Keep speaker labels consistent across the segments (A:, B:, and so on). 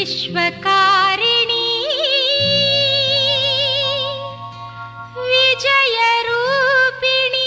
A: విశ్వకారిణి విజయ రూపిణి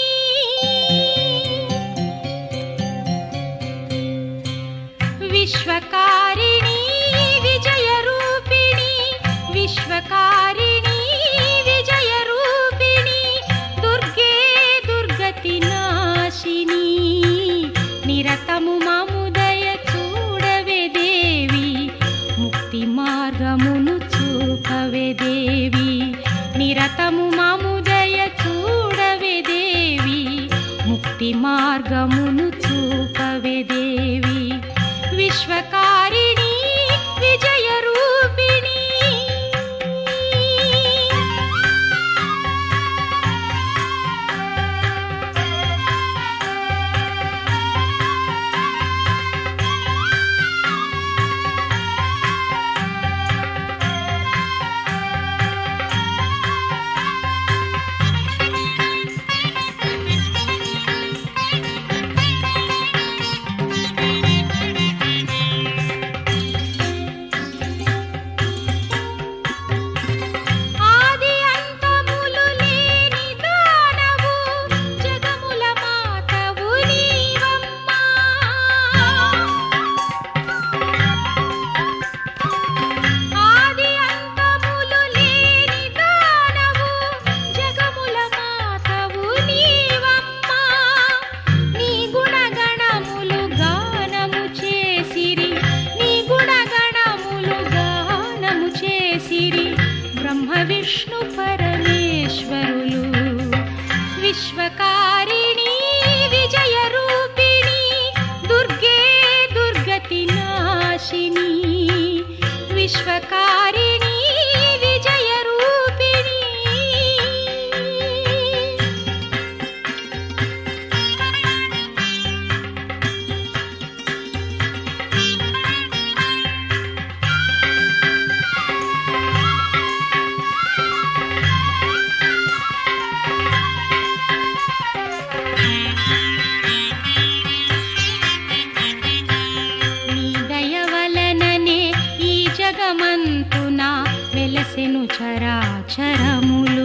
A: విశ్వకారిణి విజయ రూపిణి విశ్వకారిణి విజయ రూపిణి దుర్గే దుర్గతి నాశిని నిరతము మాముదయ చూడవే దేవి ముక్తి మార్గమును చూపవే దేవి నిరతము మాముదయ చూడవే దేవి ముక్తి మార్గమును చూపవే దేవి విశ్వకారిణి విజయ రూపిణి విష్ణు పరమేశ్వరులు విశ్వకారిణి విజయ రూపిణి దుర్గే దుర్గతి నాశిని విశ్వకారిణి విజయ రూపిణి జగమంతున వెలసెను చరాచరములు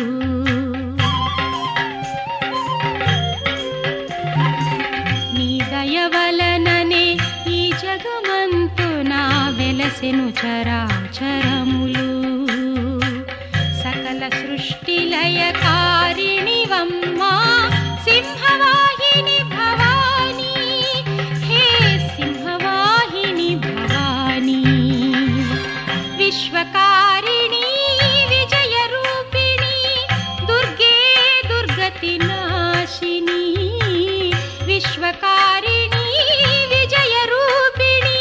A: నీ దయ వలననే ఈ జగమంతున వెలసెను చరాచరములు సకల సృష్టి లయకారిణివమ్మా సింహవాహిని భవాని హే సింహవాహిని భవాని విశ్వకారిణి విజయ రూపిణి దుర్గే దుర్గతి నాశిని విశ్వకారిణి విజయ రూపిణి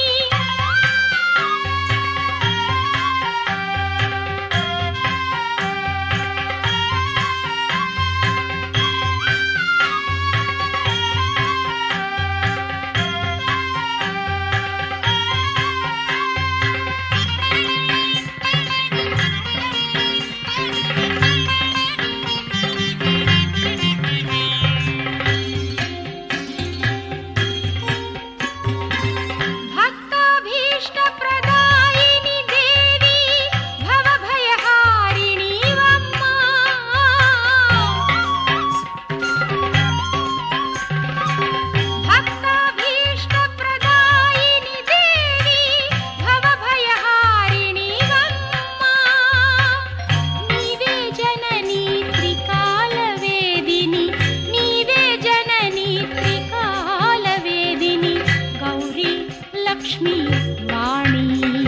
A: లక్ష్మీ వాణి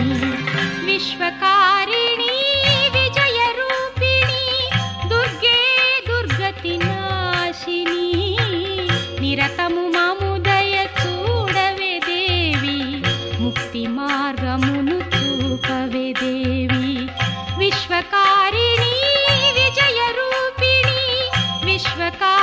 A: విశ్వకారిణి విజయ రూపిణి దుర్గే దుర్గతి నాశిని నిరతము మాముదయ చూడవే దేవి ముక్తి మార్గమును చూపవే దేవి విశ్వకారిణి విజయ రూపిణి విశ్వకారిణి